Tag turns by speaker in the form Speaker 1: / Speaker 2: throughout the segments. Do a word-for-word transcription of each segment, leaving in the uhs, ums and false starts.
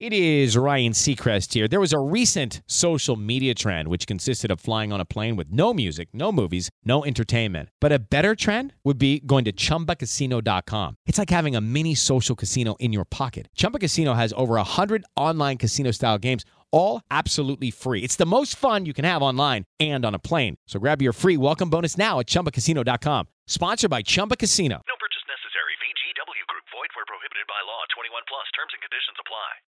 Speaker 1: It is Ryan Seacrest here. There was a recent social media trend which consisted of flying on a plane with no music, no movies, no entertainment. But a better trend would be going to Chumba Casino dot com. It's like having a mini social casino in your pocket. Chumba Casino has over one hundred online casino-style games, all absolutely free. It's the most fun you can have online and on a plane. So grab your free welcome bonus now at Chumba Casino dot com. Sponsored by Chumba Casino.
Speaker 2: No purchase necessary. V G W Group. Void where prohibited by law. twenty-one plus. Terms and conditions apply.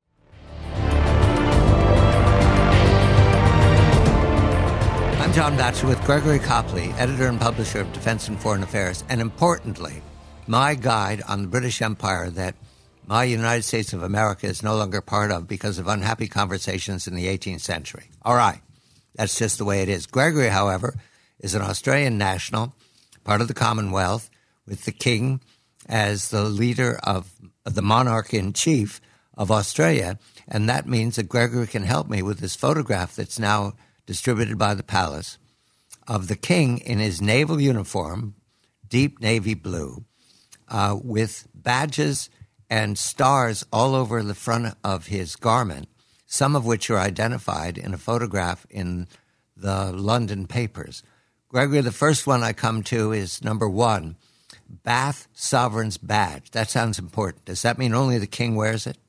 Speaker 3: I'm John Batchelor with Gregory Copley, editor and publisher of Defense and Foreign Affairs, and importantly, my guide on the British Empire that my United States of America is no longer part of because of unhappy conversations in the eighteenth century. All right, that's just the way it is. Gregory, however, is an Australian national, part of the Commonwealth, with the king as the leader of, of the monarch-in-chief of Australia, and that means that Gregory can help me with this photograph that's now distributed by the palace of the king in his naval uniform, deep navy blue, uh, with badges and stars all over the front of his garment, some of which are identified in a photograph in the London papers. Gregory, the first one I come to is number one, Bath Sovereign's Badge. That sounds important. Does that mean only the king wears it?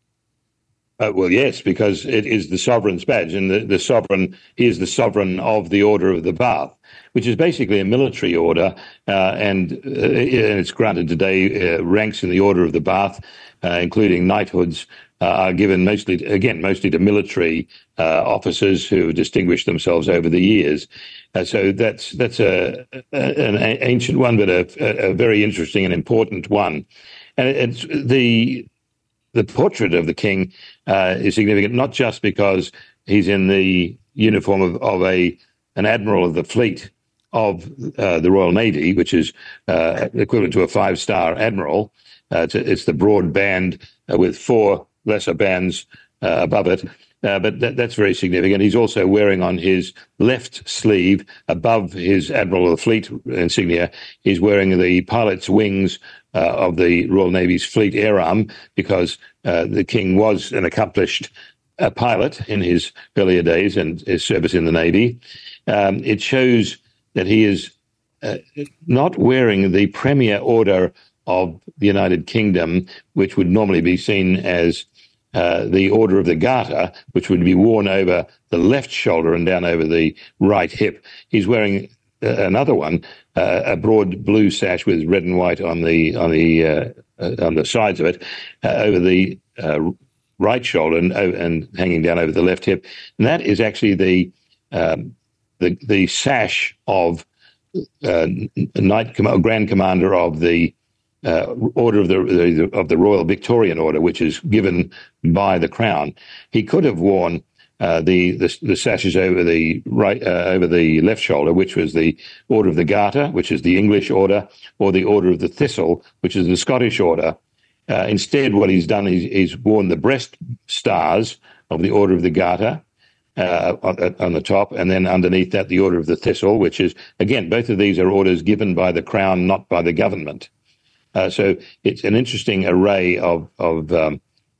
Speaker 4: Uh, well, yes, because it is the sovereign's badge, and the, the sovereign, he is the sovereign of the Order of the Bath, which is basically a military order, uh, and, uh, and it's granted today. Uh, ranks in the Order of the Bath, uh, including knighthoods, uh, are given mostly, again, mostly to military uh, officers who have distinguished themselves over the years. Uh, so that's that's a, a an ancient one, but a, a very interesting and important one, and it's the. The portrait of the king uh, is significant, not just because he's in the uniform of, of a an admiral of the fleet of uh, the Royal Navy, which is uh, equivalent to a five-star admiral. Uh, it's, it's the broad band uh, with four lesser bands uh, above it. Uh, but that, that's very significant. He's also wearing on his left sleeve, above his Admiral of the Fleet insignia, he's wearing the pilot's wings uh, of the Royal Navy's Fleet Air Arm, because uh, the king was an accomplished uh, pilot in his earlier days and his service in the Navy. Um, it shows that he is uh, not wearing the Premier Order of the United Kingdom, which would normally be seen as Uh, the Order of the Garter, which would be worn over the left shoulder and down over the right hip. He's wearing uh, another one, uh, a broad blue sash with red and white on the on the uh, uh, on the sides of it, uh, over the uh, right shoulder and, uh, and hanging down over the left hip. And that is actually the um, the the sash of uh, Knight Com- Grand Commander of the Uh, order of the, the of the Royal Victorian Order, which is given by the Crown. He could have worn uh, the, the the sashes over the right uh, over the left shoulder, which was the Order of the Garter, which is the English order, or the Order of the Thistle, which is the Scottish order. Uh, instead, what he's done is he's worn the breast stars of the Order of the Garter uh, on, on the top, and then underneath that, the Order of the Thistle, which is, again, both of these are orders given by the Crown, not by the government. Uh, so it's an interesting array of, of um,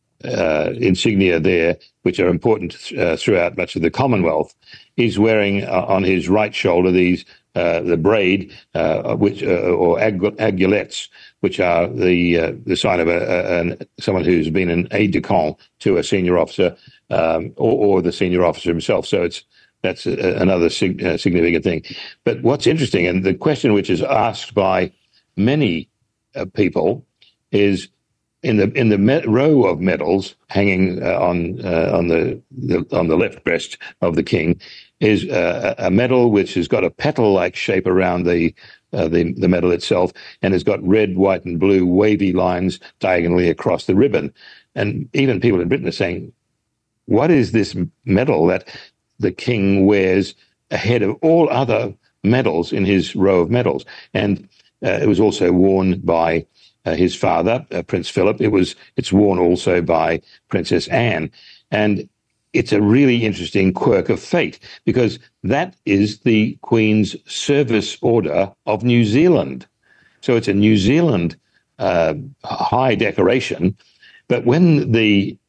Speaker 4: uh, insignia there, which are important uh, throughout much of the Commonwealth. He's wearing uh, on his right shoulder these uh, the braid, uh, which uh, or ag- aiguillettes, which are the uh, the sign of a, a, an, someone who's been an aide de camp to a senior officer, um, or, or the senior officer himself. So it's that's a, another sig- uh, significant thing. But what's interesting, and the question which is asked by many Uh, people, is in the in the me- row of medals hanging uh, on uh, on the, the on the left breast of the king is uh, a medal which has got a petal-like shape around the uh, the the medal itself, and has got red, white, and blue wavy lines diagonally across the ribbon. And even people in Britain are saying, "What is this medal that the king wears ahead of all other medals in his row of medals?" And Uh, it was also worn by uh, his father, uh, Prince Philip. It was it's worn also by Princess Anne, and it's a really interesting quirk of fate, because that is the Queen's Service Order of New Zealand. So it's a New Zealand uh, high decoration, but when the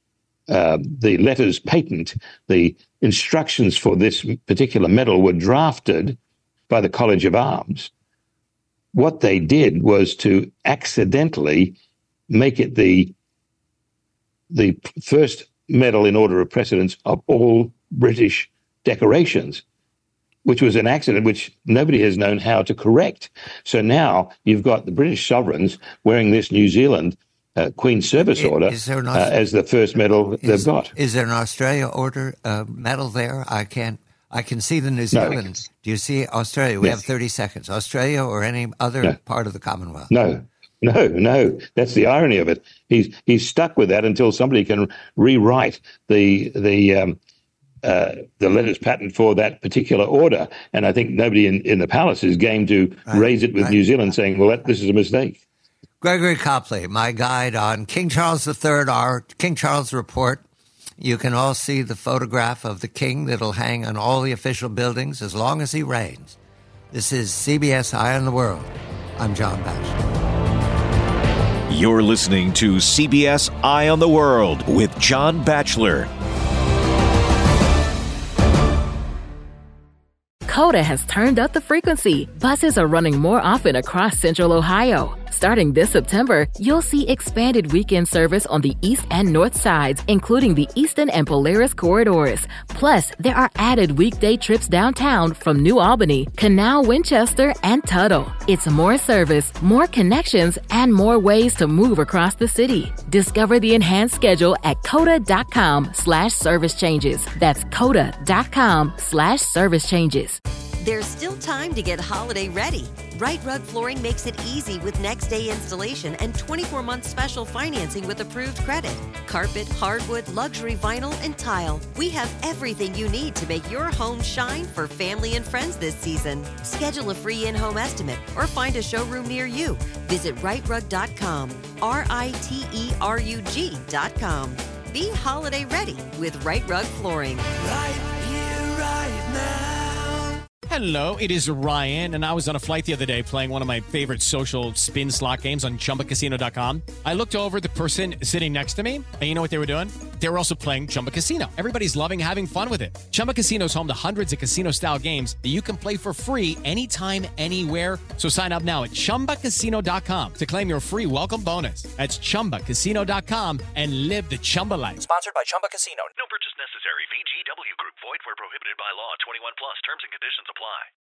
Speaker 4: uh, the letters patent, the instructions for this particular medal were drafted by the College of Arms, what they did was to accidentally make it the the first medal in order of precedence of all British decorations, which was an accident which nobody has known how to correct. So now you've got the British sovereigns wearing this New Zealand uh, Queen's Service
Speaker 3: Is,
Speaker 4: Order
Speaker 3: is an
Speaker 4: uh, as the first medal
Speaker 3: is,
Speaker 4: they've got.
Speaker 3: Is there an Australia order uh, medal there? I can't. I can see the New Zealand.
Speaker 4: No.
Speaker 3: Do you see Australia? We
Speaker 4: Yes.
Speaker 3: have thirty seconds. Australia or any other
Speaker 4: No.
Speaker 3: part of the Commonwealth?
Speaker 4: No, no, no. That's the irony of it. He's he's stuck with that until somebody can rewrite the the um, uh, the letters patent for that particular order. And I think nobody in, in the palace is game to
Speaker 3: Right,
Speaker 4: raise it with
Speaker 3: right.
Speaker 4: New Zealand, saying, "Well, that, this is a mistake."
Speaker 3: Gregory Copley, my guide on King Charles the Third, our King Charles Report. You can all see the photograph of the king that'll hang on all the official buildings as long as he reigns. This is C B S Eye on the World. I'm John Batchelor.
Speaker 5: You're listening to C B S Eye on the World with John Batchelor.
Speaker 6: Coda has turned up the frequency. Buses are running more often across Central Ohio. Starting this September, you'll see expanded weekend service on the east and north sides, including the Eastern and Polaris corridors. Plus, there are added weekday trips downtown from New Albany, Canal, Winchester, and Tuttle. It's more service, more connections, and more ways to move across the city. Discover the enhanced schedule at coda.com slash service changes. That's coda.com slash service changes.
Speaker 7: There's still time to get holiday ready. Right Rug Flooring makes it easy with next day installation and twenty-four month special financing with approved credit. Carpet, hardwood, luxury vinyl, and tile. We have everything you need to make your home shine for family and friends this season. Schedule a free in-home estimate or find a showroom near you. Visit right rug dot com, R I T E R U G dot com. Be holiday ready with Right Rug Flooring.
Speaker 8: Right here, right now.
Speaker 1: Hello, it is Ryan, and I was on a flight the other day playing one of my favorite social spin slot games on Chumba Casino dot com. I looked over at the person sitting next to me, and you know what they were doing? They were also playing Chumba Casino. Everybody's loving having fun with it. Chumba Casino is home to hundreds of casino-style games that you can play for free anytime, anywhere. So sign up now at Chumba Casino dot com to claim your free welcome bonus. That's Chumba Casino dot com and live the Chumba life.
Speaker 9: Sponsored by Chumba Casino.
Speaker 2: No purchase necessary. V G W Group. Void where prohibited by law. twenty-one plus. Terms and conditions apply.